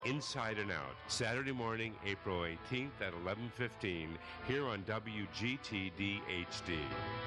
Inside and Out, Saturday morning, April 18th at 11:15, here on WGTD HD.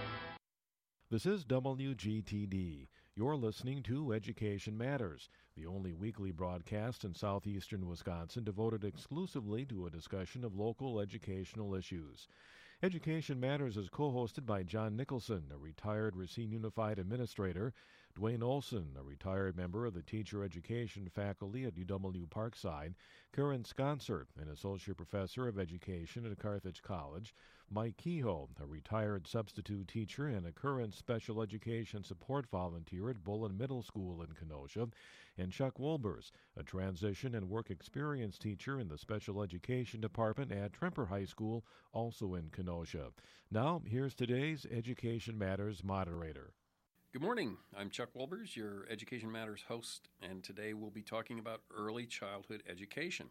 This is WGTD. You're listening to Education Matters, the only weekly broadcast in southeastern Wisconsin devoted exclusively to a discussion of local educational issues. Education Matters is co-hosted by John Nicholson, a retired Racine Unified administrator, Dwayne Olson, a retired member of the teacher education faculty at UW Parkside, Karen Sconser, an associate professor of education at Carthage College, Mike Kehoe, a retired substitute teacher and a current special education support volunteer at Bullen Middle School in Kenosha, and Chuck Wolbers, a transition and work experience teacher in the special education department at Tremper High School, also in Kenosha. Now, here's today's Education Matters moderator. Good morning. I'm Chuck Wolbers, your Education Matters host, and today we'll be talking about early childhood education.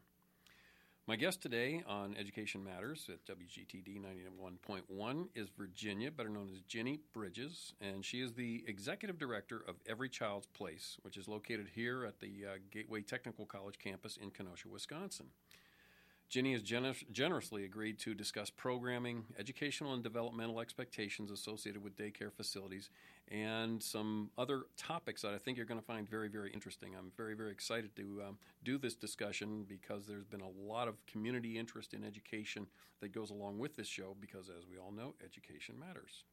My guest today on Education Matters at WGTD 91.1 is Virginia, better known as Ginny Bridges, and she is the Executive Director of Every Child's Place, which is located here at the Gateway Technical College campus in Kenosha, Wisconsin. Ginny has generously agreed to discuss programming, educational and developmental expectations associated with daycare facilities, and some other topics that I think you're going to find very, very interesting. I'm very, very excited to do this discussion because there's been a lot of community interest in education that goes along with this show because, as we all know, education matters.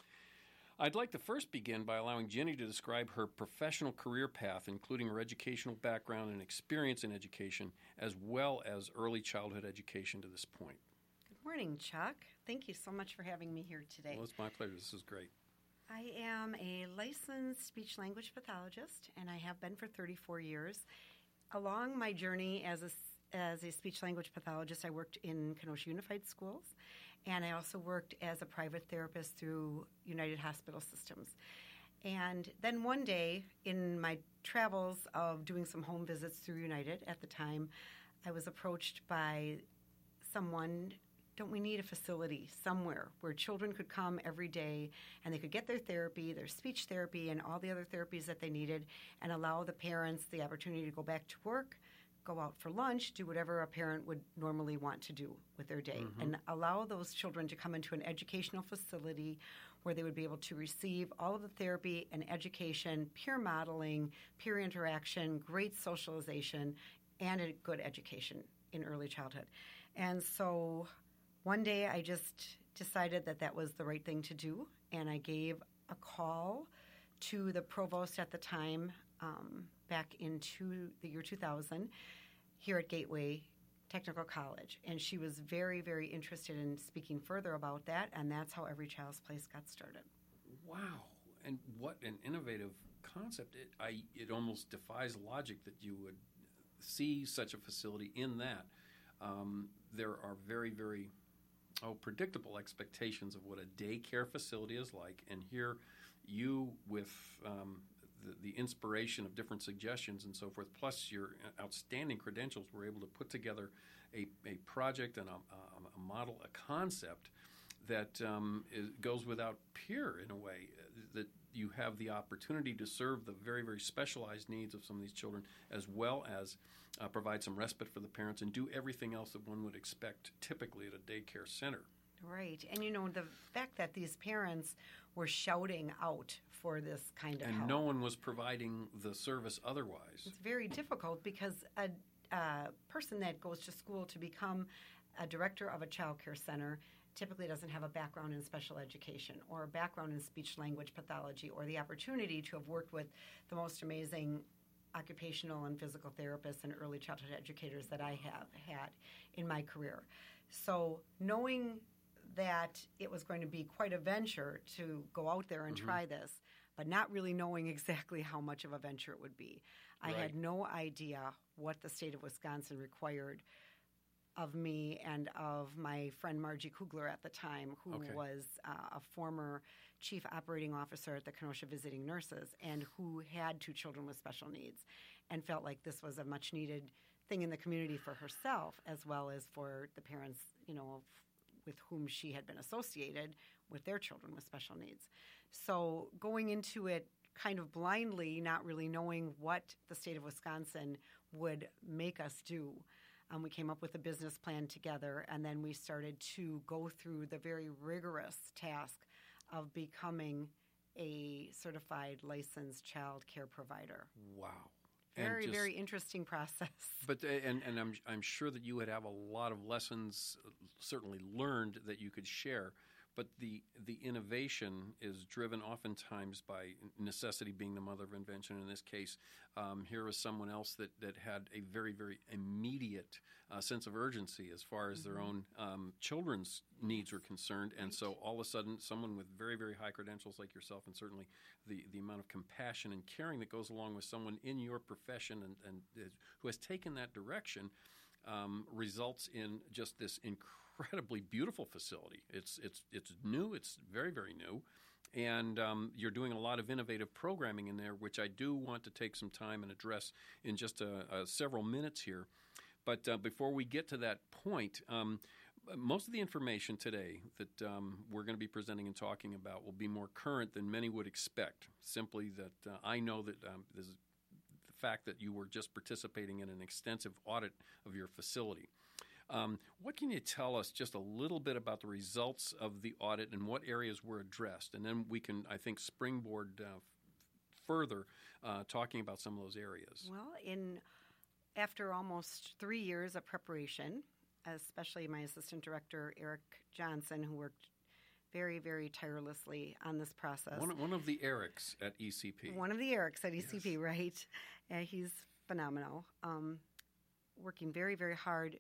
I'd like to first begin by allowing Ginny to describe her professional career path, including her educational background and experience in education, as well as early childhood education to this point. Good morning, Chuck. Thank you so much for having me here today. Well, it's my pleasure. This is great. I am a licensed speech-language pathologist, and I have been for 34 years. Along my journey as a speech-language pathologist, I worked in Kenosha Unified Schools, and I also worked as a private therapist through United Hospital Systems. And then one day, in my travels of doing some home visits through United at the time, I was approached by someone, don't we need a facility somewhere where children could come every day and they could get their therapy, their speech therapy, and all the other therapies that they needed, and allow the parents the opportunity to go back to work, go out for lunch, do whatever a parent would normally want to do with their day, and allow those children to come into an educational facility where they would be able to receive all of the therapy and education, peer modeling, peer interaction, great socialization, and a good education in early childhood. And so one day I just decided that that was the right thing to do, and I gave a call to the provost at the time, back into the year 2000 here at Gateway Technical College. And she was very, very interested in speaking further about that, and that's how Every Child's Place got started. Wow. And what an innovative concept. It almost defies logic that you would see such a facility in that. There are very, very predictable expectations of what a daycare facility is like, and here you with the inspiration of different suggestions and so forth, plus your outstanding credentials, were able to put together a project and a model, a concept that goes without peer in a way, that you have the opportunity to serve the very, very specialized needs of some of these children, as well as provide some respite for the parents and do everything else that one would expect typically at a daycare center. Right. And, the fact that these parents were shouting out for this kind of help. And no one was providing the service otherwise. It's very difficult because a person that goes to school to become a director of a child care center typically doesn't have a background in special education or a background in speech-language pathology or the opportunity to have worked with the most amazing occupational and physical therapists and early childhood educators that I have had in my career. So knowing that it was going to be quite a venture to go out there and try this, but not really knowing exactly how much of a venture it would be. I had no idea what the state of Wisconsin required of me and of my friend Margie Kugler at the time, who was a former chief operating officer at the Kenosha Visiting Nurses and who had 2 children with special needs and felt like this was a much-needed thing in the community for herself as well as for the parents, with whom she had been associated with their children with special needs. So going into it kind of blindly, not really knowing what the state of Wisconsin would make us do. We came up with a business plan together, and then we started to go through the very rigorous task of becoming a certified licensed child care provider. Wow. Very interesting process. But and I'm sure that you would have a lot of lessons certainly learned that you could share. But the innovation is driven oftentimes by necessity being the mother of invention. In this case, here was someone else that had a very, very immediate sense of urgency as far as their own children's needs were concerned. And so all of a sudden, someone with very, very high credentials like yourself, and certainly the amount of compassion and caring that goes along with someone in your profession and who has taken that direction, results in just this incredibly beautiful facility. It's new. It's very, very new. And you're doing a lot of innovative programming in there, which I do want to take some time and address in just several minutes here. But before we get to that point, most of the information today that we're going to be presenting and talking about will be more current than many would expect. Simply that I know that this is the fact that you were just participating in an extensive audit of your facility. What can you tell us just a little bit about the results of the audit and what areas were addressed? And then we can, I think, springboard further talking about some of those areas. Well, after almost 3 years of preparation, especially my assistant director, Eric Johnson, who worked very, very tirelessly on this process. One of the Erics at ECP. One of the Erics at ECP, yes. Right. He's phenomenal. Working very, very hard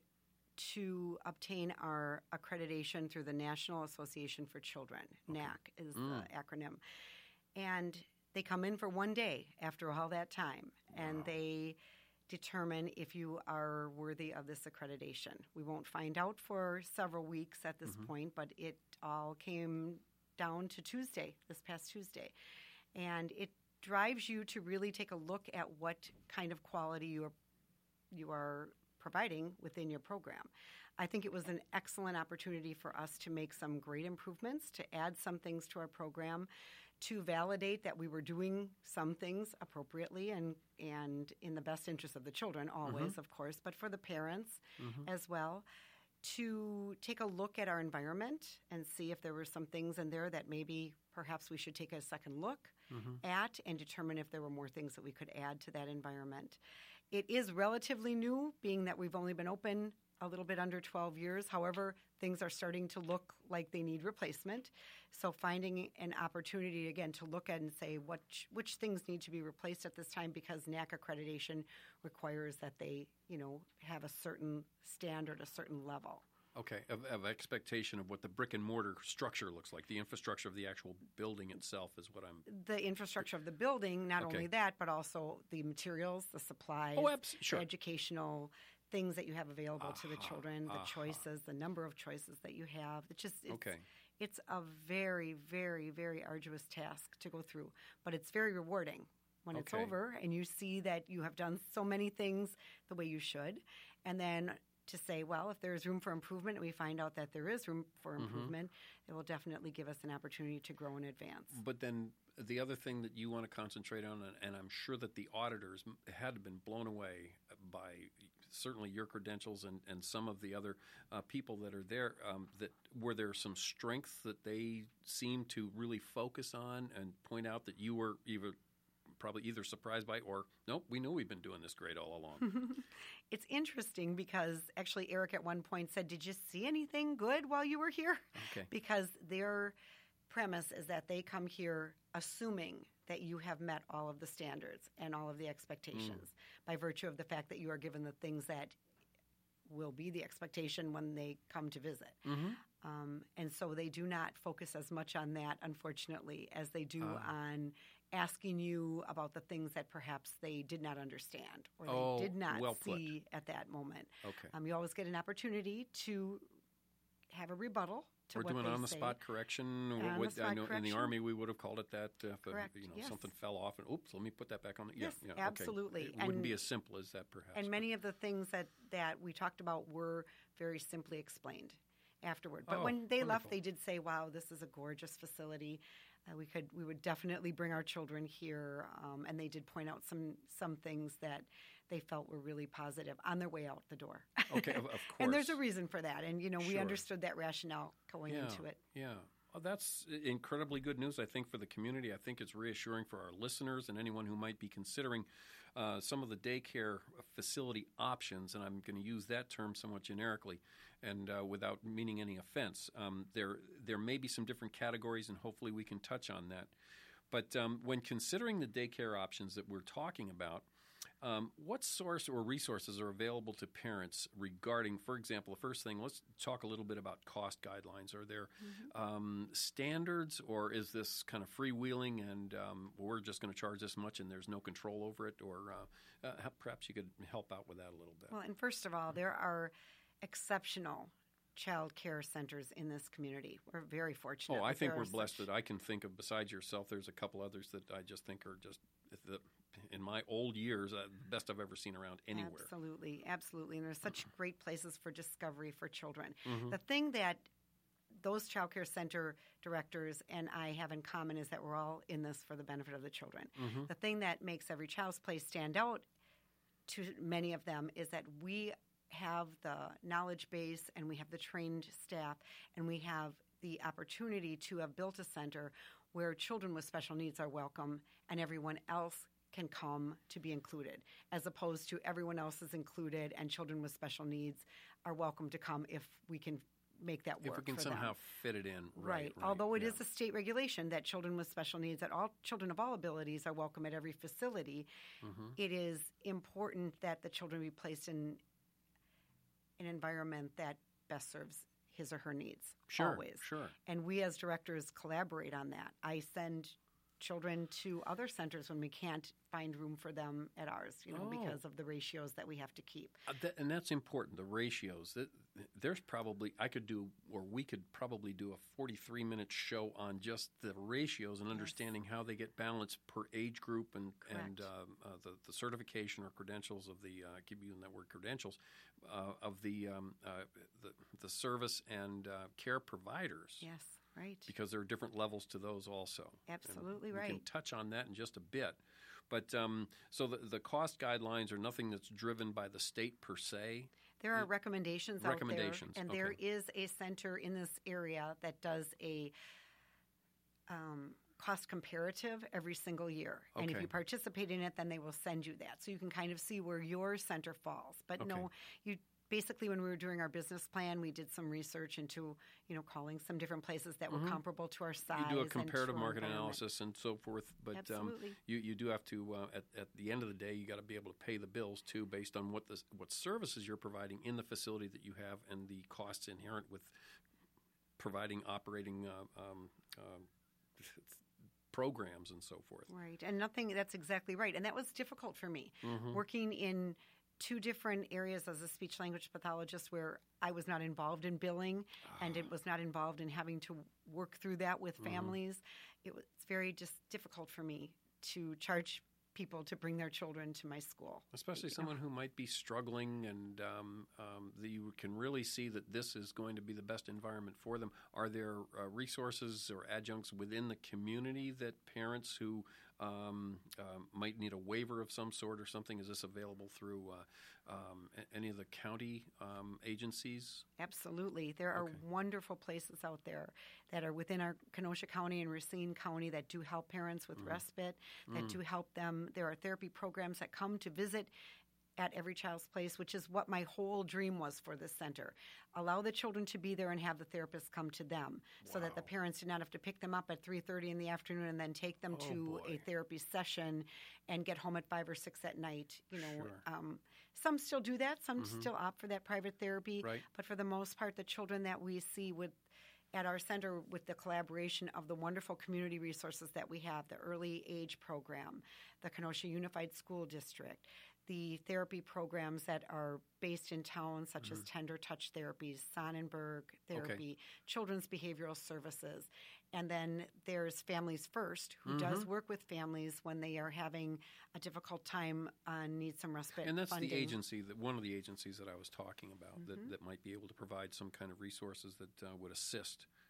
to obtain our accreditation through the National Association for Children. Okay. NAC is the acronym. And they come in for 1 day after all that time, and they determine if you are worthy of this accreditation. We won't find out for several weeks at this point, but it all came down to Tuesday, this past Tuesday. And it drives you to really take a look at what kind of quality you are providing within your program. I think it was an excellent opportunity for us to make some great improvements, to add some things to our program, to validate that we were doing some things appropriately and in the best interest of the children always, of course, but for the parents as well, to take a look at our environment and see if there were some things in there that maybe perhaps we should take a second look at and determine if there were more things that we could add to that environment. It is relatively new, being that we've only been open a little bit under 12 years. However, things are starting to look like they need replacement. So finding an opportunity, again, to look at and say which things need to be replaced at this time, because NAC accreditation requires that they, have a certain standard, a certain level. Okay, of expectation of what the brick and mortar structure looks like. The infrastructure of the actual building itself is what I'm... The infrastructure of the building, not only that, but also the materials, the supplies, sure. The educational things that you have available to the children, the choices, the number of choices that you have. It's a very, very, very arduous task to go through, but it's very rewarding when it's over and you see that you have done so many things the way you should, and then to say, well, if there is room for improvement, and we find out that there is room for improvement, it will definitely give us an opportunity to grow and advance. But then the other thing that you want to concentrate on, and I'm sure that the auditors had been blown away by certainly your credentials and some of the other people that are there, that were there some strengths that they seemed to really focus on and point out that you were probably either surprised by or, nope, we knew we've been doing this great all along? It's interesting because actually Eric at one point said, did you see anything good while you were here? Okay. Because their premise is that they come here assuming that you have met all of the standards and all of the expectations by virtue of the fact that you are given the things that will be the expectation when they come to visit. And so they do not focus as much on that, unfortunately, as they do on asking you about the things that perhaps they did not understand or they did not see at that moment. Okay. You always get an opportunity to have a rebuttal to We're what doing they on-the-spot say. correction. I know in the Army we would have called it that. Correct. If something fell off and, oops, let me put that back on. Yes, okay. absolutely. It wouldn't be as simple as that, perhaps. And many of the things that we talked about were very simply explained afterward. But when they left, they did say, wow, this is a gorgeous facility. we would definitely bring our children here, and they did point out some things that they felt were really positive on their way out the door. Okay, of course. And there's a reason for that, and we Sure. understood that rationale going into it. Yeah. Well, that's incredibly good news, I think, for the community. I think it's reassuring for our listeners and anyone who might be considering some of the daycare facility options, and I'm going to use that term somewhat generically and without meaning any offense. There may be some different categories, and hopefully we can touch on that. But when considering the daycare options that we're talking about, what source or resources are available to parents regarding, for example, the first thing, let's talk a little bit about cost guidelines. Are there standards, or is this kind of freewheeling and we're just going to charge this much and there's no control over it? Or perhaps you could help out with that a little bit. Well, and first of all, there are exceptional child care centers in this community. We're very fortunate. I think we're blessed that I can think of, besides yourself, there's a couple others that I just think are just, in my old years, the best I've ever seen around anywhere. Absolutely, absolutely. And there's such great places for discovery for children. The thing that those child care center directors and I have in common is that we're all in this for the benefit of the children. The thing that makes Every Child's Place stand out to many of them is that we have the knowledge base and we have the trained staff and we have the opportunity to have built a center where children with special needs are welcome and everyone else can come to be included, as opposed to everyone else is included and children with special needs are welcome to come if we can make that work. If we can for somehow them. fit it in. Right. Although it is a state regulation that children with special needs, that all children of all abilities are welcome at every facility, it is important that the children be placed in an environment that best serves his or her needs. Always. Sure. And we as directors collaborate on that. I send children to other centers when we can't find room for them at ours, because of the ratios that we have to keep. And that's important, the ratios. There's probably, we could probably do a 43-minute show on just the ratios and understanding how they get balanced per age group and the certification or credentials of the, I keep using that word, credentials, of the service and care providers. Yes. Right. Because there are different levels to those also. Absolutely and right. We can touch on that in just a bit. But so the cost guidelines are nothing that's driven by the state per se? There are recommendations out there. And okay. there is a center in this area that does a cost comparative every single year. And if you participate in it, then they will send you that. So you can kind of see where your center falls. But no, you basically, when we were doing our business plan, we did some research into, calling some different places that were comparable to our size. You do a comparative market analysis and so forth, but you do have to, at the end of the day, you got to be able to pay the bills too, based on what services you're providing in the facility that you have and the costs inherent with providing operating programs and so forth. Right, and that's exactly right. And that was difficult for me, working in two different areas as a speech-language pathologist where I was not involved in billing and it was not involved in having to work through that with families. It's very just difficult for me to charge people to bring their children to my school. Especially someone who might be struggling and you can really see that this is going to be the best environment for them. Are there resources or adjuncts within the community that parents who might need a waiver of some sort or something, is this available through any of the county agencies? Absolutely. There are wonderful places out there that are within our Kenosha County and Racine County that do help parents with respite, that do help them. There are therapy programs that come to visit at Every Child's Place, which is what my whole dream was for this center. Allow the children to be there and have the therapists come to them so that the parents do not have to pick them up at 3:30 in the afternoon and then take them to a therapy session and get home at 5 or 6 at night. Some still do that. Some still opt for that private therapy. Right. But for the most part, the children that we see at our center with the collaboration of the wonderful community resources that we have, the early age program, the Kenosha Unified School District, the therapy programs that are based in town, such as Tender Touch Therapies, Sonnenberg Therapy, Children's Behavioral Services. And then there's Families First, who does work with families when they are having a difficult time and need some respite And that's funding. the agency, one of the agencies that I was talking about that might be able to provide some kind of resources that would assist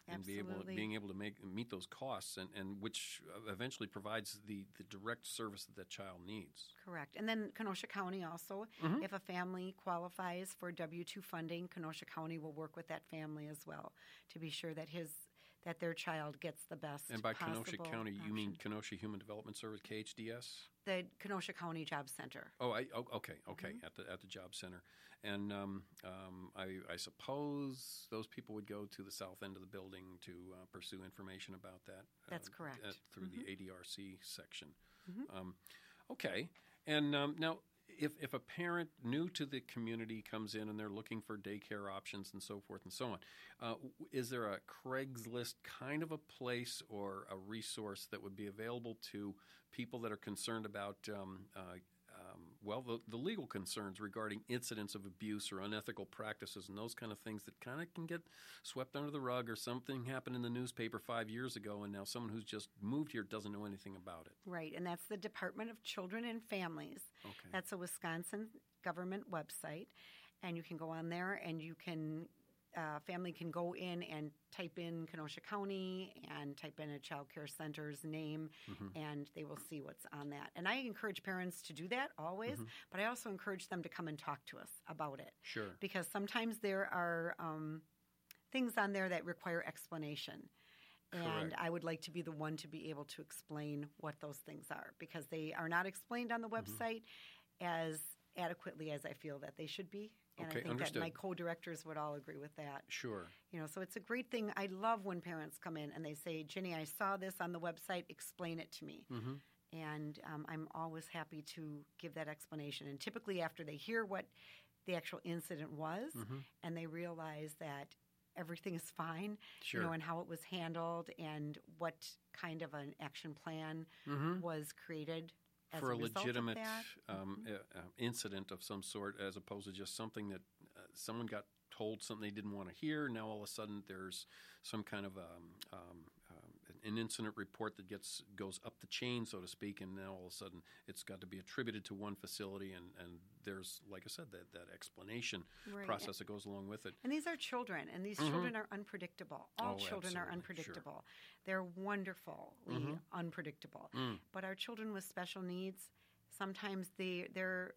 and being able to meet those costs, and which eventually provides the direct service that child needs. Correct. And then Kenosha County also, if a family qualifies for W-2 funding, Kenosha County will work with that family as well to be sure that their child gets the best And by possible Kenosha County, option. you mean Kenosha Human Development Service, KHDS? The Kenosha County Job Center. Okay, at the Job Center. And I suppose those people would go to the south end of the building to pursue information about that. That's correct. Through the ADRC section. Okay. And now, if a parent new to the community comes in and they're looking for daycare options and so forth and so on, is there a Craigslist kind of a place or a resource that would be available to people that are concerned about the legal concerns regarding incidents of abuse or unethical practices and those kind of things that kind of can get swept under the rug, or something happened in the newspaper 5 years ago and now someone who's just moved here doesn't know anything about it? Right, and that's the Department of Children and Families. Okay. That's a Wisconsin government website, and you can go on there and you can family can go in and type in Kenosha County and type in a child care center's name, and they will see what's on that. And I encourage parents to do that always, but I also encourage them to come and talk to us about it. Sure. Because sometimes there are things on there that require explanation. And Correct. I would like to be the one to be able to explain what those things are, because they are not explained on the website as adequately as I feel that they should be. And Okay, I think understood. that my co-directors would all agree with that. Sure. So it's a great thing. I love when parents come in and they say, Ginny, I saw this on the website. Explain it to me. And I'm always happy to give that explanation. And typically after they hear what the actual incident was and they realize that everything is fine, Sure. and how it was handled and what kind of an action plan was created as for a result legitimate of that. incident of some sort, as opposed to just something that someone got told something they didn't want to hear. Now all of a sudden there's some kind of an incident report that goes up the chain, so to speak, and now all of a sudden it's got to be attributed to one facility, and there's, like I said, that explanation Right. process that goes along with it. And these are children, and these children are unpredictable. All Oh, children are absolutely, unpredictable. They're wonderfully unpredictable. But our children with special needs, sometimes they're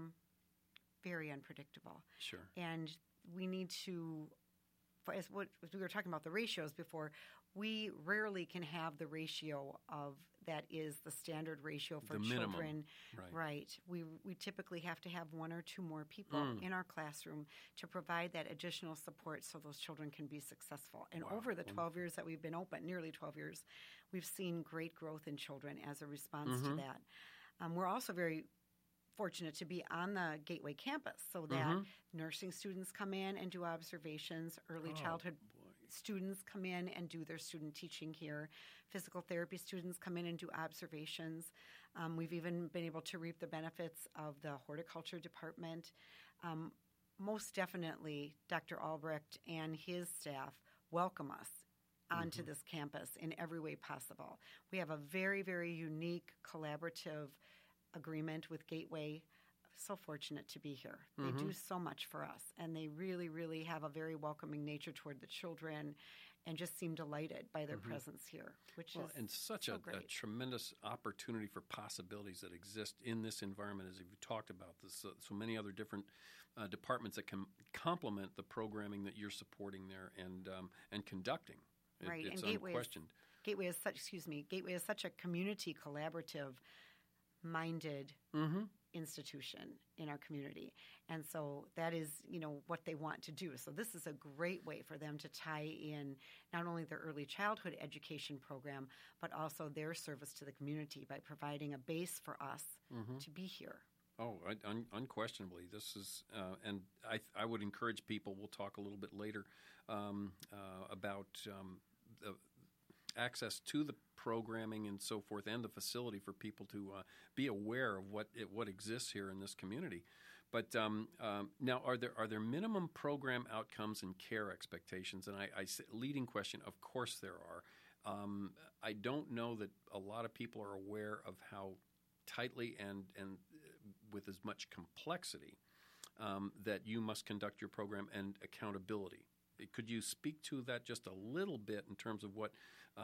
very unpredictable. Sure. And we need to, as we were talking about the ratios before, we rarely can have the ratio of that is the standard ratio for The minimum, children. right. We typically have to have one or two more people in our classroom to provide that additional support so those children can be successful. And Wow. over the 12 years that we've been open, nearly 12 years, we've seen great growth in children as a response to that. We're also very fortunate to be on the Gateway campus so that nursing students come in and do observations, early childhood students come in and do their student teaching here. Physical therapy students come in and do observations. We've even been able to reap the benefits of the horticulture department. Most definitely, Dr. Albrecht and his staff welcome us onto this campus in every way possible. We have a very, very unique collaborative agreement with Gateway. So fortunate to be here. They do so much for us, and they really, really have a very welcoming nature toward the children and just seem delighted by their presence here, which is and such so a great. tremendous opportunity for possibilities that exist in this environment, as you've talked about. This, so many other different departments that can complement the programming that you're supporting there and conducting. Right, It's and unquestioned. Gateway is such a community collaborative minded institution in our community. And so that is, what they want to do. So this is a great way for them to tie in not only their early childhood education program, but also their service to the community by providing a base for us to be here. Oh, unquestionably. This is, and I would encourage people, we'll talk a little bit later about the access to the programming and so forth and the facility for people to be aware of what exists here in this community. But now, are there minimum program outcomes and care expectations? And I say, leading question, of course there are. I don't know that a lot of people are aware of how tightly and with as much complexity that you must conduct your program and accountability Could you speak to that just a little bit in terms of what,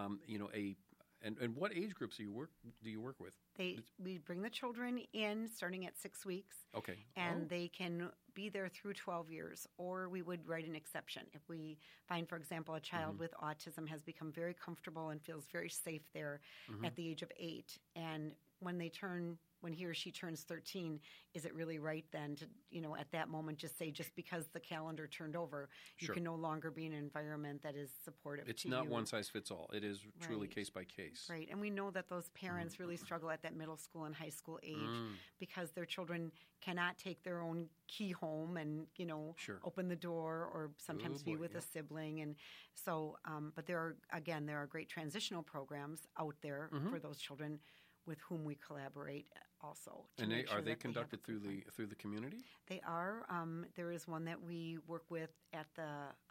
and what age groups do you work with? We bring the children in starting at 6 weeks. Okay. And they can be there through 12 years, or we would write an exception. If we find, for example, a child with autism has become very comfortable and feels very safe there at the age of 8, and when he or she turns 13, is it really right then to, at that moment just say, just because the calendar turned over, you can no longer be in an environment that is supportive It's to not you. one size fits all. It is truly case by case. Right, and we know that those parents really struggle at that middle school and high school age because their children cannot take their own key home and, open the door or sometimes be with a sibling. And so, but there are great transitional programs out there for those children with whom we collaborate also. And are they conducted through the community? They are. There is one that we work with at the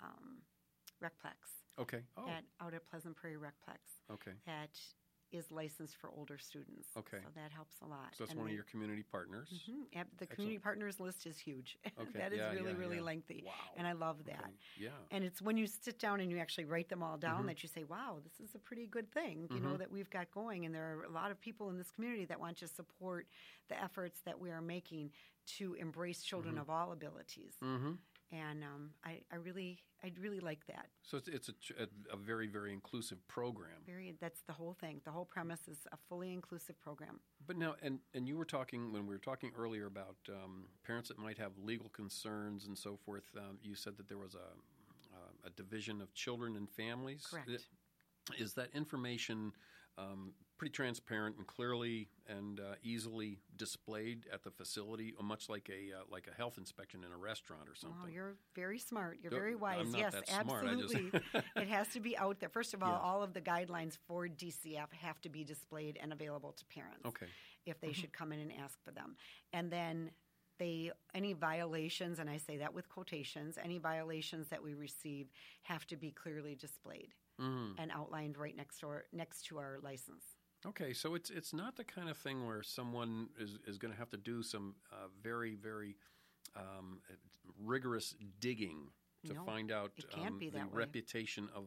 Recplex. Okay. Out at Pleasant Prairie Recplex. Okay. That is licensed for older students. Okay. So that helps a lot. So that's one of your community partners. The community partners list is huge. Okay. That is really lengthy. Wow. And I love that. Okay. Yeah. And it's when you sit down and you actually write them all down that you say, wow, this is a pretty good thing, that we've got going. And there are a lot of people in this community that want to support the efforts that we are making to embrace children of all abilities. And I really like that. So it's a very, very inclusive program. That's the whole thing. The whole premise is a fully inclusive program. But now, and you were talking, when we were talking earlier about parents that might have legal concerns and so forth, you said that there was a division of children and families. Correct. Is that information pretty transparent and clearly and easily displayed at the facility, much like a health inspection in a restaurant or something? Wow, you're very smart. You're very wise. I'm not yes, that smart. absolutely. It has to be out there. First of all, all of the guidelines for DCF have to be displayed and available to parents. Okay. If they should come in and ask for them. And then any violations, and I say that with quotations, any violations that we receive have to be clearly displayed and outlined right next to our license. Okay, so it's not the kind of thing where someone is going to have to do some very, very rigorous digging to find out it can't be the that way. reputation of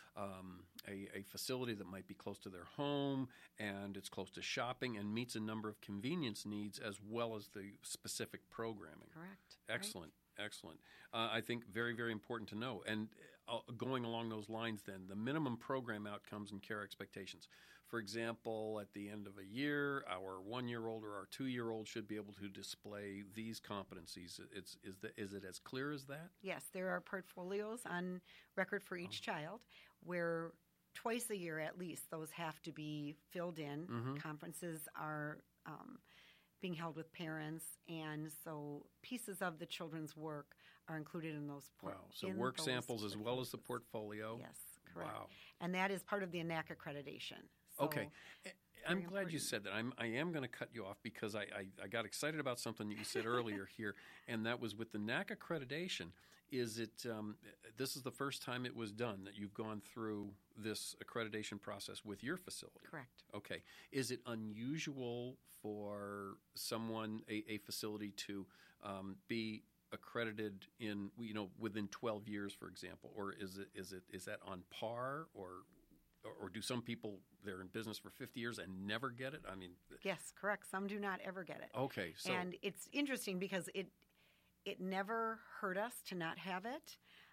a facility that might be close to their home and it's close to shopping and meets a number of convenience needs as well as the specific programming. Correct. Excellent. Right. Excellent. I think very, very important to know. And going along those lines then, the minimum program outcomes and care expectations. For example, at the end of a year, our 1-year-old or our 2-year-old should be able to display these competencies. Is it as clear as that? Yes, there are portfolios on record for each child where twice a year at least those have to be filled in. Conferences are being held with parents, and so pieces of the children's work are included in those So work samples as well as the portfolio? Yes, correct. Wow. And that is part of the ANAC accreditation. So okay. I'm glad you said that. I am going to cut you off because I got excited about something that you said earlier here, and that was with the NAC accreditation. Is it this is the first time it was done that you've gone through this accreditation process with your facility? Correct. Okay. Is it unusual for someone, a facility, to be accredited in within 12 years, for example, or is that on par, or do some people, they're in business for 50 years and never get it? I mean, yes, correct. Some do not ever get it. Okay, so and it's interesting because it never hurt us to not have it.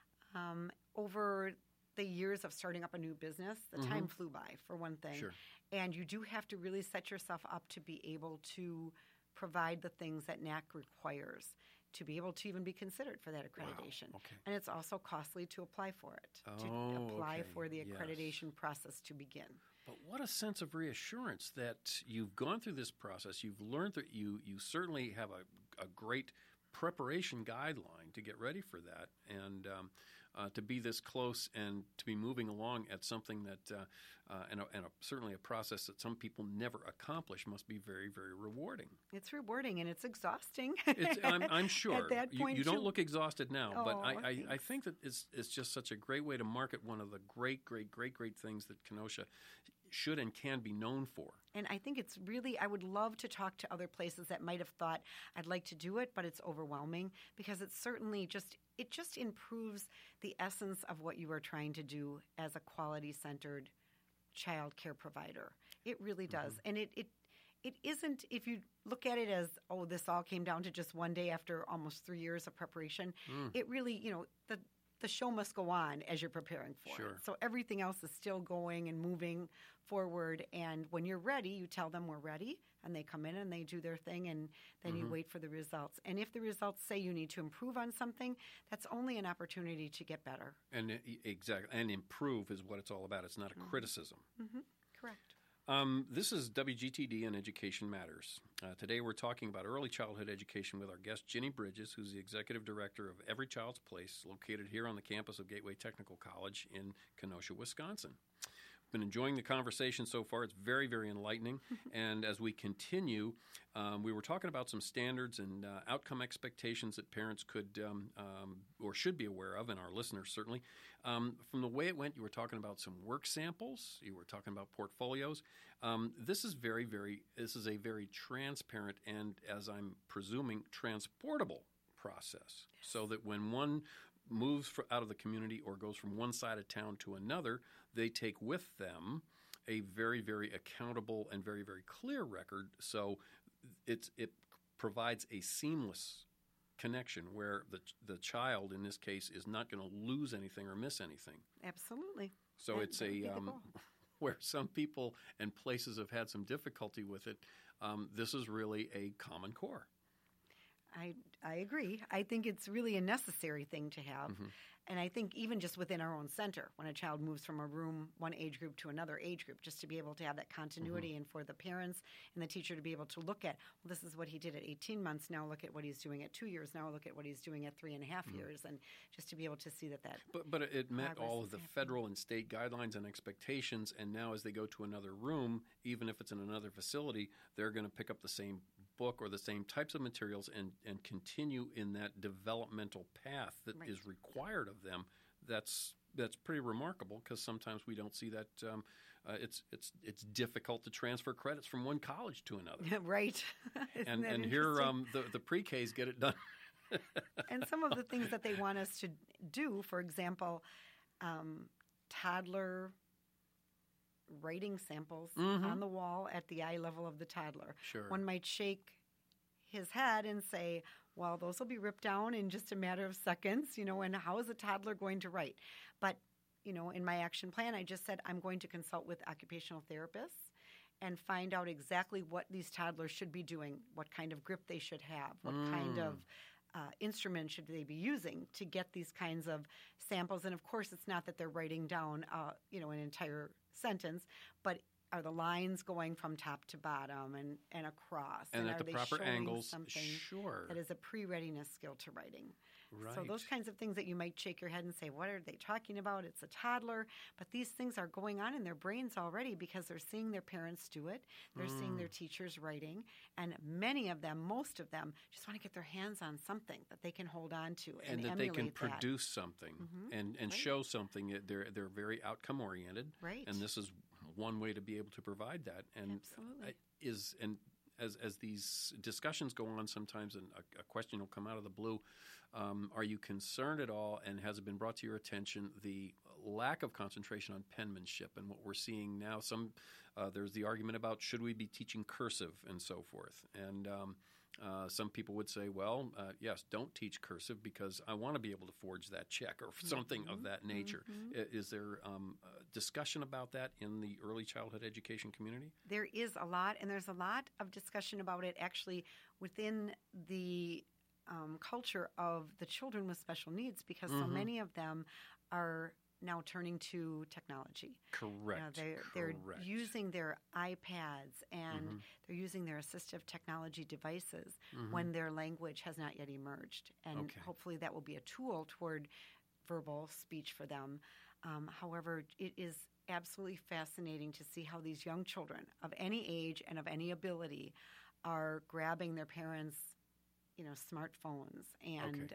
Over the years of starting up a new business, the time flew by, for one thing. Sure. And you do have to really set yourself up to be able to provide the things that NAC requires to be able to even be considered for that accreditation. Wow. Okay. And it's also costly to apply for it, to apply for the accreditation process to begin. But what a sense of reassurance that you've gone through this process. You've learned that you certainly have a great preparation guideline to get ready for that, and to be this close and to be moving along at something that, certainly a process that some people never accomplish, must be very, very rewarding. It's rewarding and it's exciting. I'm sure. At that point, you don't look exhausted now, but I thanks. think that it's just such a great way to market one of the great things that Kenosha should and can be known for. And I think it's really, I would love to talk to other places that might have thought, I'd like to do it, but it's overwhelming, because it's certainly just it just improves the essence of what you are trying to do as a quality-centered child care provider. It really does. And it isn't, if you look at it as, oh, this all came down to just one day after almost 3 years of preparation, it really, the show must go on as you're preparing for it. So everything else is still going and moving forward. And when you're ready, you tell them we're ready, and they come in and they do their thing, and then you wait for the results. And if the results say you need to improve on something, that's only an opportunity to get better. And exactly, and improve is what it's all about. It's not a criticism. Correct. This is WGTD and Education Matters. Today we're talking about early childhood education with our guest, Ginny Bridges, who's the Executive Director of Every Child's Place, located here on the campus of Gateway Technical College in Kenosha, Wisconsin. Been enjoying the conversation so far. It's very, very enlightening. And as we continue, we were talking about some standards and outcome expectations that parents could or should be aware of, and our listeners certainly. From the way it went, you were talking about some work samples. You were talking about portfolios. This is a very transparent and, as I'm presuming, transportable process, so that when one moves out of the community or goes from one side of town to another, they take with them a very, very accountable and very, very clear record. So it provides a seamless connection where the child, in this case, is not going to lose anything or miss anything. Absolutely. So it's where some people and places have had some difficulty with it. This is really a common core. I agree. I think it's really a necessary thing to have. And I think even just within our own center, when a child moves from a room, one age group to another age group, just to be able to have that continuity and for the parents and the teacher to be able to look at, well, this is what he did at 18 months. Now look at what he's doing at 2 years. Now look at what he's doing at 3.5 years. And just to be able to see that. But it met all of the federal and state guidelines and expectations. And now as they go to another room, even if it's in another facility, they're going to pick up the same book or the same types of materials and continue in that developmental path that is required of them. That's pretty remarkable, because sometimes we don't see that. It's difficult to transfer credits from one college to another. Right. and here the pre-Ks get it done. And some of the things that they want us to do, for example, toddler writing samples on the wall at the eye level of the toddler. Sure. One might shake his head and say, well, those will be ripped down in just a matter of seconds, and how is a toddler going to write? But, in my action plan, I just said I'm going to consult with occupational therapists and find out exactly what these toddlers should be doing, what kind of grip they should have, what kind of instrument should they be using to get these kinds of samples. And, of course, it's not that they're writing down, an entire sentence, but are the lines going from top to bottom and across? And are at the they proper showing angles, something sure. that is a pre-readiness skill to writing? Right. So those kinds of things that you might shake your head and say, what are they talking about? It's a toddler. But these things are going on in their brains already because they're seeing their parents do it. They're seeing their teachers writing. And many of them, most of them, just want to get their hands on something that they can hold on to and that emulate they can that. produce something and show something. They're very outcome oriented. Right. And this is one way to be able to provide that. And absolutely. As these discussions go on, sometimes a question will come out of the blue. Are you concerned at all, and has it been brought to your attention, the lack of concentration on penmanship and what we're seeing now? There's the argument about should we be teaching cursive and so forth. And some people would say, well, yes, don't teach cursive because I want to be able to forge that check or something of that nature. Is there discussion about that in the early childhood education community? There is a lot, and there's a lot of discussion about it actually within the culture of the children with special needs, because so many of them are now turning to technology. Correct. They're using their iPads and they're using their assistive technology devices when their language has not yet emerged. And hopefully that will be a tool toward verbal speech for them. However, it is absolutely fascinating to see how these young children of any age and of any ability are grabbing their parents' smartphones and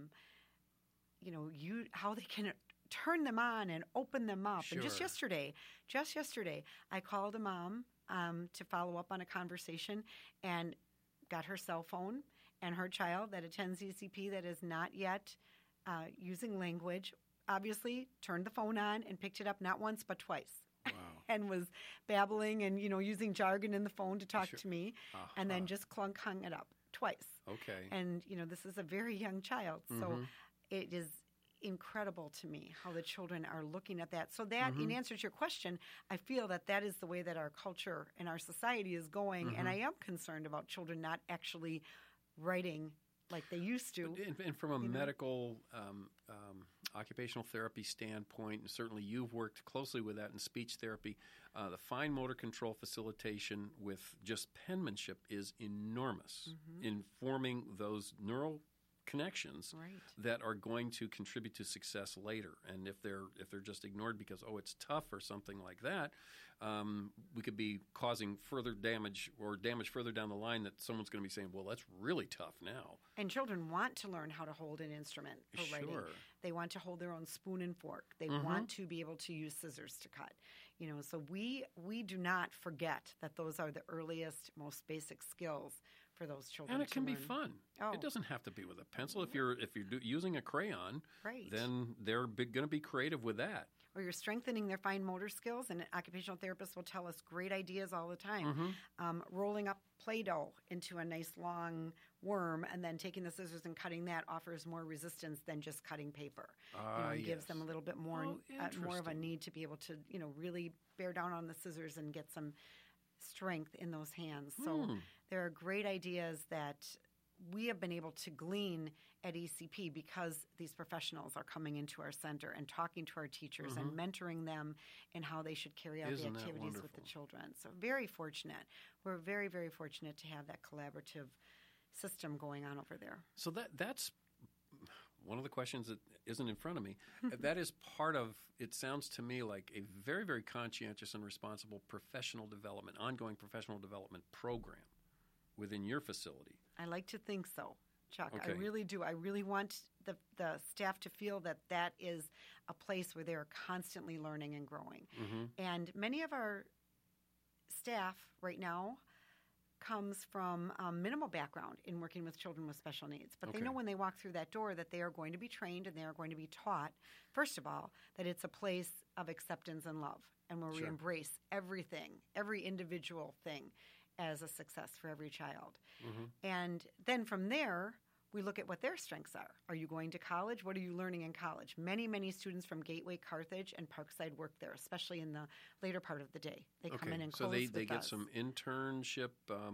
how they can turn them on and open them up. Sure. And just yesterday, I called a mom to follow up on a conversation and got her cell phone and her child that attends ECP that is not yet using language, obviously turned the phone on and picked it up not once but twice. Wow. And was babbling and, using jargon in the phone to talk Sure. to me, and then just hung it up twice. Okay. And, this is a very young child, so it is incredible to me how the children are looking at that. So that, in answer to your question, I feel that is the way that our culture and our society is going, and I am concerned about children not actually writing like they used to. And from a medical occupational therapy standpoint, and certainly you've worked closely with that in speech therapy, the fine motor control facilitation with just penmanship is enormous in forming those neural connections that are going to contribute to success later. And if they're just ignored because it's tough or something like that, we could be causing further damage or damage further down the line that someone's going to be saying, well, that's really tough now. And children want to learn how to hold an instrument for writing. They want to hold their own spoon and fork. They want to be able to use scissors to cut. So we do not forget that those are the earliest, most basic skills for those children. And it can learn. be fun. It doesn't have to be with a pencil. If you're using a crayon, then they're going to be creative with that. Or you're strengthening their fine motor skills, and an occupational therapist will tell us great ideas all the time. Rolling up Play-Doh into a nice long worm and then taking the scissors and cutting that offers more resistance than just cutting paper. It gives them a little bit more of a need to be able to, really bear down on the scissors and get some strength in those hands. So there are great ideas that we have been able to glean at ECP because these professionals are coming into our center and talking to our teachers and mentoring them in how they should carry out the activities with the children. So very fortunate. We're very, very fortunate to have that collaborative system going on over there. So that's one of the questions that isn't in front of me. That is part of, it sounds to me like a very, very conscientious and responsible ongoing professional development program within your facility. I like to think so, Chuck. Okay. I really do. I really want the staff to feel that is a place where they're constantly learning and growing. And many of our staff right now comes from minimal background in working with children with special needs. But they know when they walk through that door that they are going to be trained and they are going to be taught, first of all, that it's a place of acceptance and love and where we embrace everything, every individual thing as a success for every child. And then from there, we look at what their strengths are. Are you going to college? What are you learning in college? Many, many students from Gateway, Carthage, and Parkside work there, especially in the later part of the day. They come in and close with us. So they get some internship,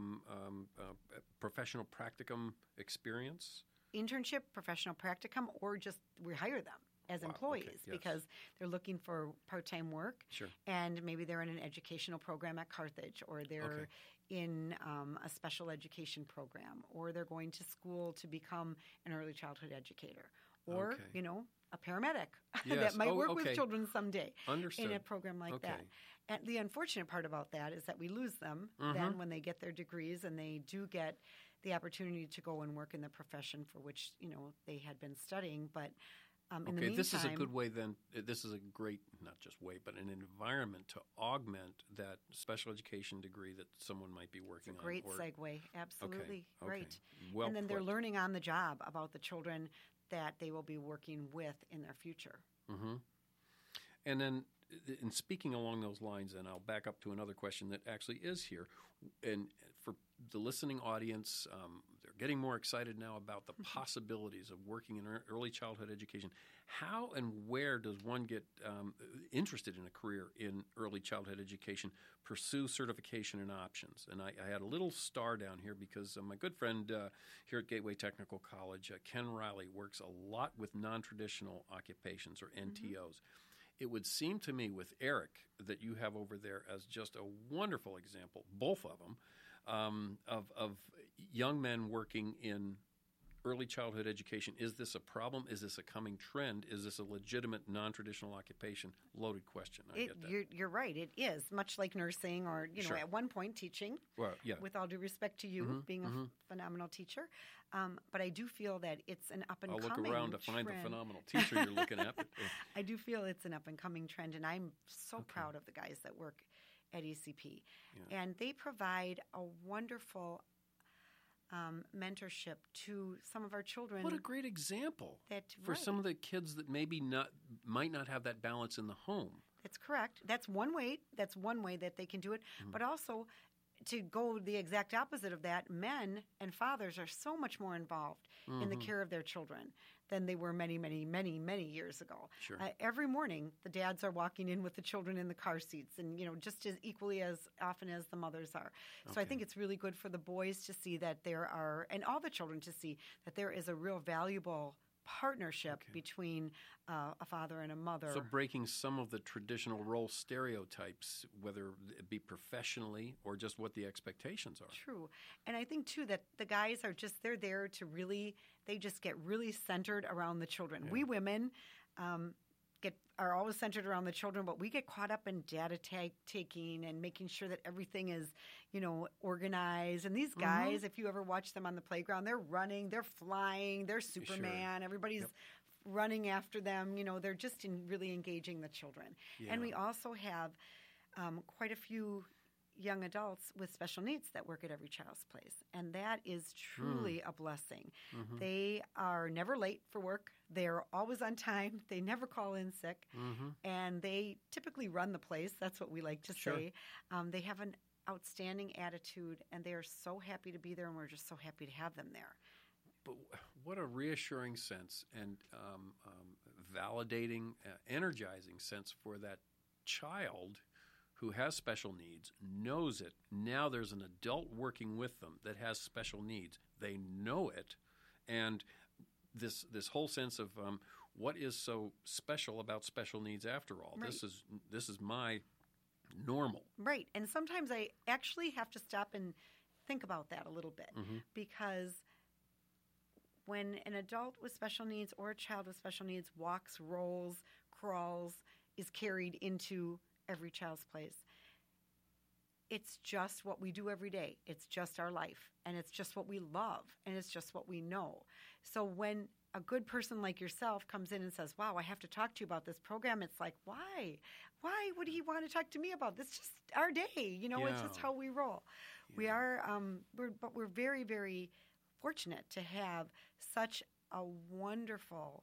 professional practicum experience? Internship, professional practicum, or just we hire them as employees because they're looking for part-time work. And maybe they're in an educational program at Carthage, or they're in a special education program, or they're going to school to become an early childhood educator, or, a paramedic that might work with children someday in a program like that. And the unfortunate part about that is that we lose them then when they get their degrees and they do get the opportunity to go and work in the profession for which, they had been studying. But in the meantime, this is a good way then. This is a great, not just way, but an environment to augment that special education degree that someone might be working on. Great segue. Absolutely. Okay. Right. Well and then put. They're learning on the job about the children that they will be working with in their future. And then in speaking along those lines, and I'll back up to another question that actually is here. And for the listening audience, they're getting more excited now about the possibilities of working in early childhood education. How and where does one get interested in a career in early childhood education, pursue certification and options? And I had a little star down here because my good friend here at Gateway Technical College, Ken Riley, works a lot with non-traditional occupations, or NTOs. It would seem to me with Eric that you have over there as just a wonderful example, both of them, of young men working in early childhood education. Is this a problem? Is this a coming trend? Is this a legitimate non-traditional occupation? Loaded question. I get that. You're right. It is, much like nursing or, at one point teaching, with all due respect to you being a phenomenal teacher. But I do feel that it's an up-and-coming trend. I'll look around to find the phenomenal teacher you're looking at. I do feel it's an up-and-coming trend, and I'm so proud of the guys that work at ECP. And they provide a wonderful mentorship to some of our children. What a great example for some of the kids that might not have that balance in the home. That's correct. That's one way. That's one way that they can do it. But also, to go the exact opposite of that, men and fathers are so much more involved in the care of their children than they were many, many, many, many years ago. Sure. Every morning, the dads are walking in with the children in the car seats, and just as equally as often as the mothers are. So I think it's really good for the boys to see that there are, and all the children to see that there is a real valuable partnership between a father and a mother. So breaking some of the traditional role stereotypes, whether it be professionally or just what the expectations are. True. And I think, too, that the guys are they're there to they just get really centered around the children. Yeah. We women are always centered around the children, but we get caught up in data taking and making sure that everything is, organized. And these guys, if you ever watch them on the playground, they're running, they're flying, they're Superman. Sure. Everybody's running after them. They're just really engaging the children. Yeah. And we also have quite a few young adults with special needs that work at Every Child's Place. And that is truly a blessing. Mm-hmm. They are never late for work. They're always on time. They never call in sick. Mm-hmm. And they typically run the place. That's what we like to say. They have an outstanding attitude, and they are so happy to be there, and we're just so happy to have them there. But what a reassuring sense and validating, energizing sense for that child who has special needs, knows it. Now there's an adult working with them that has special needs. They know it. And this whole sense of what is so special about special needs after all. Right. This is my normal. Right. And sometimes I actually have to stop and think about that a little bit because when an adult with special needs or a child with special needs walks, rolls, crawls, is carried into Every Child's Place, it's just what we do every day. It's just our life, and it's just what we love, and it's just what we know. So when a good person like yourself comes in and says, wow, I have to talk to you about this program, it's like, why? Why would he want to talk to me about this? It's just our day. It's just how we roll. Yeah. We are, we're very, very fortunate to have such a wonderful,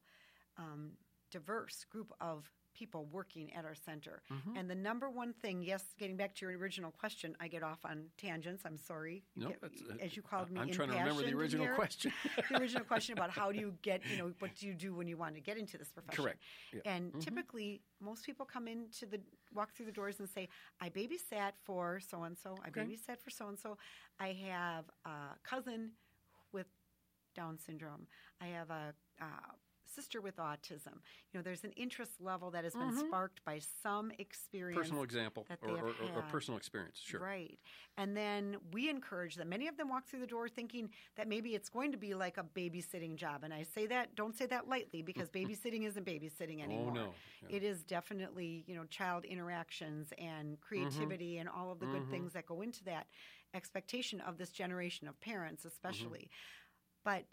diverse group of people working at our center. Mm-hmm. And the number one thing, yes, getting back to your original question, I get off on tangents. I'm sorry. As you called me, I'm trying to remember the original question. The original question about how do you get, what do you do when you want to get into this profession? Correct. Yeah. And typically, most people come walk through the doors and say, I babysat for so-and-so. I babysat for so-and-so. I have a cousin with Down syndrome. I have a sister with autism. There's an interest level that has been sparked by some experience. Personal example or personal experience, sure. Right. And then we encourage them. Many of them walk through the door thinking that maybe it's going to be like a babysitting job. And I say that, don't say that lightly, because babysitting isn't babysitting anymore. Oh, no. Yeah. It is definitely, child interactions and creativity and all of the good things that go into that expectation of this generation of parents especially. But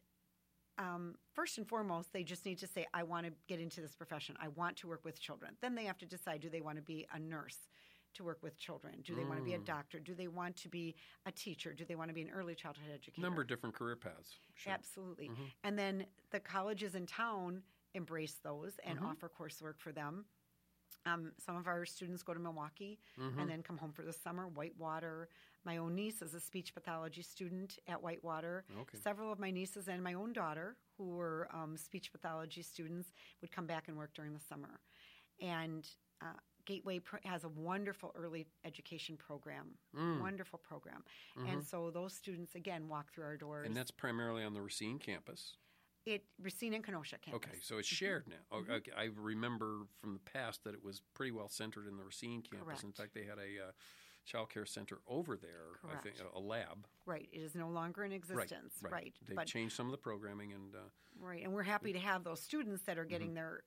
first and foremost, they just need to say, I want to get into this profession. I want to work with children. Then they have to decide, do they want to be a nurse to work with children? Do they want to be a doctor? Do they want to be a teacher? Do they want to be an early childhood educator? Number of different career paths. Sure. Absolutely. And then the colleges in town embrace those and offer coursework for them. Some of our students go to Milwaukee and then come home for the summer. Whitewater. My own niece is a speech pathology student at Whitewater. Okay. Several of my nieces and my own daughter, who were speech pathology students, would come back and work during the summer. And Gateway has a wonderful early education program, wonderful program. And so those students, again, walk through our doors. And that's primarily on the Racine campus? Racine and Kenosha campus. Okay, so it's shared now. Okay, I remember from the past that it was pretty well centered in the Racine campus. Correct. In fact, they had a child care center over there, Correct. I think, a lab. Right. It is no longer in existence. Right. They've changed some of the programming. Right, and we're happy to have those students that are getting their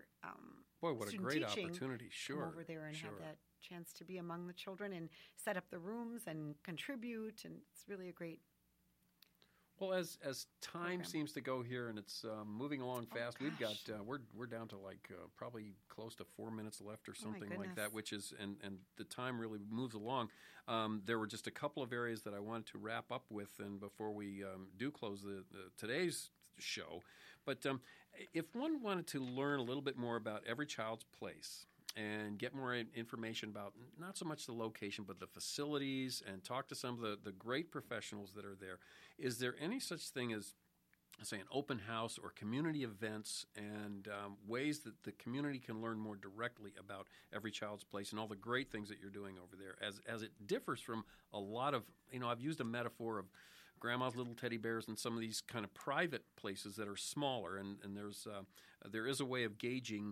boy, what a great teaching opportunity. Sure. Come over there and have that chance to be among the children and set up the rooms and contribute, and it's really a great Well, as time program. seems to go here, and it's moving along fast, we've got gosh. we're down to like probably close to 4 minutes left or something like goodness. that, which is and the time really moves along. There were just a couple of areas that I wanted to wrap up with, and before we do close the today's show, but if one wanted to learn a little bit more about Every Child's Place and get more information about not so much the location but the facilities and talk to some of the great professionals that are there, is there any such thing as, say, an open house or community events and ways that the community can learn more directly about Every Child's Place and all the great things that you're doing over there as it differs from a lot of, I've used a metaphor of Grandma's Little Teddy Bears and some of these kind of private places that are smaller, and there is a way of gauging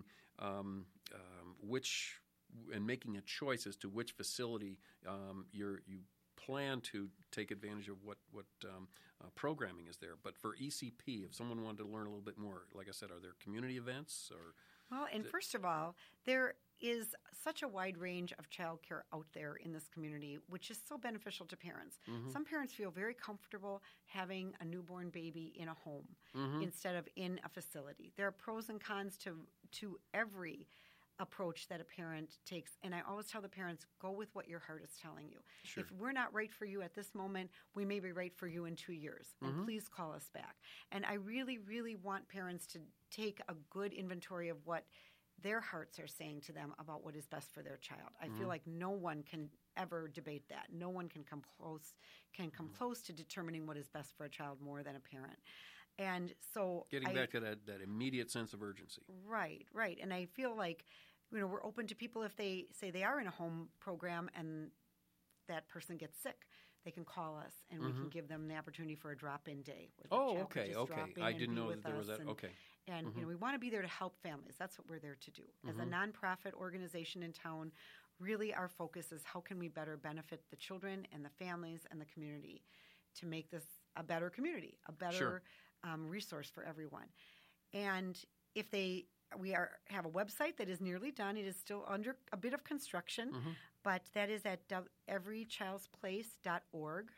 which and making a choice as to which facility you plan to take advantage of what programming is there. But for ECP, if someone wanted to learn a little bit more, like I said, are there community events or? Well, and first of all, there is such a wide range of childcare out there in this community, which is so beneficial to parents. Mm-hmm. Some parents feel very comfortable having a newborn baby in a home instead of in a facility. There are pros and cons to every approach that a parent takes. And I always tell the parents, go with what your heart is telling you. Sure. If we're not right for you at this moment, we may be right for you in 2 years. And please call us back. And I really, really want parents to take a good inventory of what their hearts are saying to them about what is best for their child. I feel like no one can ever debate that. No one can come close to determining what is best for a child more than a parent. And so getting back to that immediate sense of urgency. Right. And I feel like, we're open to people if they say they are in a home program and that person gets sick. They can call us, and we can give them the opportunity for a drop-in day. Okay. I didn't know that there was that. Okay. And we want to be there to help families. That's what we're there to do. As a nonprofit organization in town, really our focus is how can we better benefit the children and the families and the community to make this a better community, a better resource for everyone. And if we have a website that is nearly done. It is still under a bit of construction, but that is at everychildsplace.org,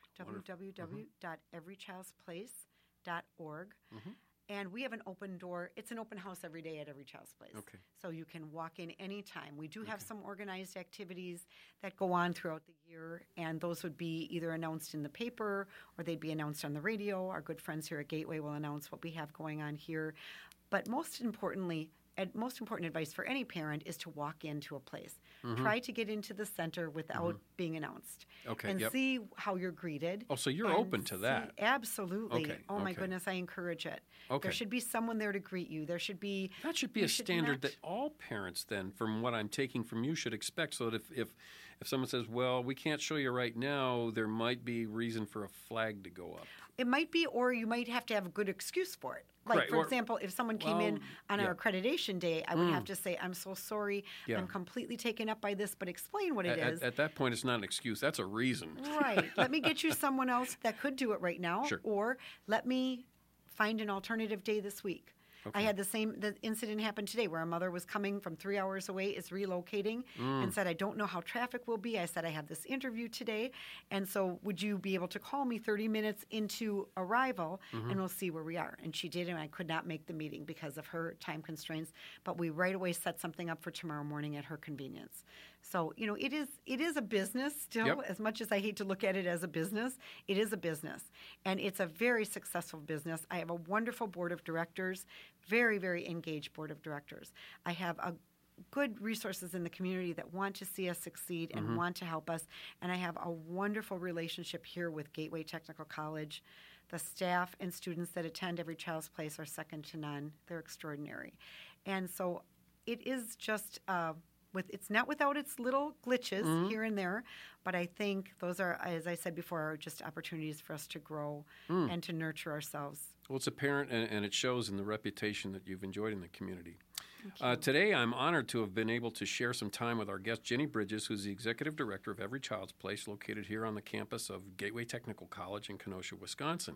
www.everychildsplace.org. And we have an open door. It's an open house every day at Every Child's Place. Okay. So you can walk in anytime. We do have some organized activities that go on throughout the year, and those would be either announced in the paper or they'd be announced on the radio. Our good friends here at Gateway will announce what we have going on here. But most important advice for any parent is to walk into a place. Try to get into the center without being announced. Okay, and see how you're greeted. Oh, so you're open to that. Absolutely. Okay, oh, my goodness, I encourage it. Okay. There should be someone there to greet you. There should be... That should be a standard that all parents then, from what I'm taking from you, should expect. So that if someone says, well, we can't show you right now, there might be reason for a flag to go up. It might be, or you might have to have a good excuse for it. Like, right, for example, if someone came in on our accreditation day, I would have to say, I'm so sorry, I'm completely taken up by this, but explain what it is. At that point, it's not an excuse. That's a reason. Right. Let me get you someone else that could do it right now, Sure. or let me find an alternative day this week. Okay. I had the incident happen today where a mother was coming from 3 hours away, is relocating, and said, I don't know how traffic will be. I said, I have this interview today, and so would you be able to call me 30 minutes into arrival, and we'll see where we are. And she did, and I could not make the meeting because of her time constraints, but we right away set something up for tomorrow morning at her convenience. So, it is a business still, as much as I hate to look at it as a business, it is a business. And it's a very successful business. I have a wonderful board of directors, very, very engaged board of directors. I have good resources in the community that want to see us succeed and want to help us. And I have a wonderful relationship here with Gateway Technical College. The staff and students that attend Every Child's Place are second to none. They're extraordinary. And so it is just... it's not without its little glitches here and there, but I think those are, as I said before, are just opportunities for us to grow and to nurture ourselves. Well, it's apparent, and it shows in the reputation that you've enjoyed in the community. Today, I'm honored to have been able to share some time with our guest, Jenny Bridges, who's the Executive Director of Every Child's Place, located here on the campus of Gateway Technical College in Kenosha, Wisconsin.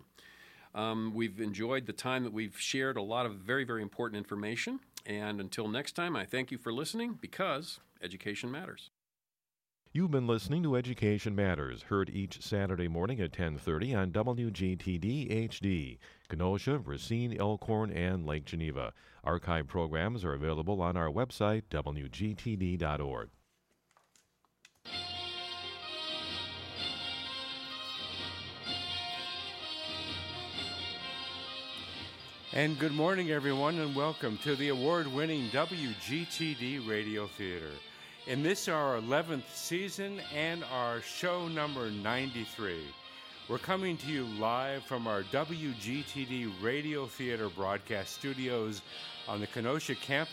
We've enjoyed the time that we've shared a lot of very, very important information. And until next time, I thank you for listening, because education matters. You've been listening to Education Matters, heard each Saturday morning at 10:30 on WGTD HD, Kenosha, Racine, Elkhorn, and Lake Geneva. Archive programs are available on our website, WGTD.org. And good morning, everyone, and welcome to the award-winning WGTD Radio Theater. In this, our 11th season and our show number 93. We're coming to you live from our WGTD Radio Theater broadcast studios on the Kenosha campus